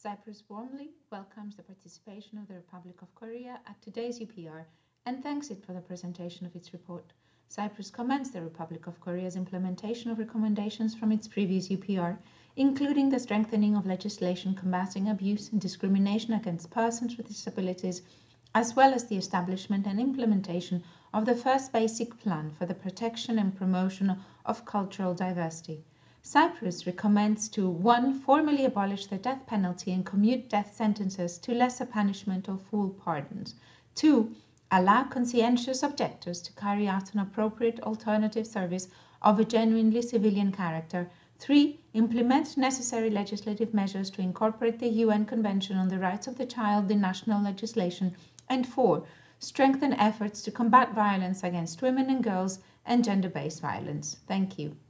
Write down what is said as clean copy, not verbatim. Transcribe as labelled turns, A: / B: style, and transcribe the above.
A: Cyprus warmly welcomes the participation of the Republic of Korea at today's UPR and thanks it for the presentation of its report. Cyprus commends the Republic of Korea's implementation of recommendations from its previous UPR, including the strengthening of legislation combating abuse and discrimination against persons with disabilities, as well as the establishment and implementation of the first basic plan for the protection and promotion of cultural diversity. Cyprus recommends to 1. Formally abolish the death penalty and commute death sentences to lesser punishment or full pardons. 2. Allow conscientious objectors to carry out an appropriate alternative service of a genuinely civilian character. 3. Implement necessary legislative measures to incorporate the UN Convention on the Rights of the Child in national legislation. And 4. Strengthen efforts to combat violence against women and girls and gender-based violence. Thank you.